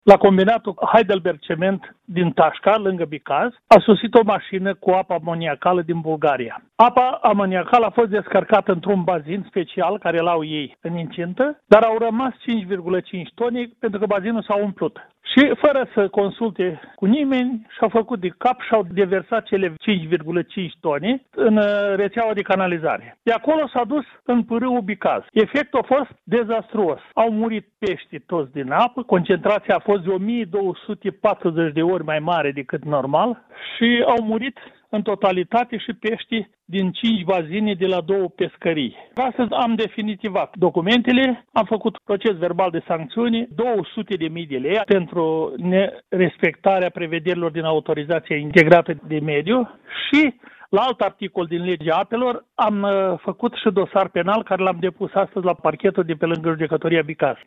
La combinatul Heidelberg Cement din Tașca, lângă Bicaz, a sosit o mașină cu apă amoniacală din Bulgaria. Apa amoniacală a fost descărcată într-un bazin special care l-au ei în incintă, dar au rămas 5,5 tone pentru că bazinul s-a umplut. Și fără să consulte cu nimeni, și-au făcut de cap și-au deversat cele 5,5 tone în rețeaua de canalizare. De acolo s-a dus în pârâul Bicaz. Efectul a fost dezastruos. Au murit pești toți din apă, concentrația a fost de 1240 de ori mai mare decât normal și au murit în totalitate și peștii din 5 bazine de la 2 pescării. Astăzi am definitivat documentele, am făcut proces verbal de sancțiuni, 200.000 de lei pentru nerespectarea prevederilor din autorizația integrată de mediu și la alt articol din legea apelor am făcut și dosar penal care l-am depus astăzi la parchetul de pe lângă judecătoria Bicaz.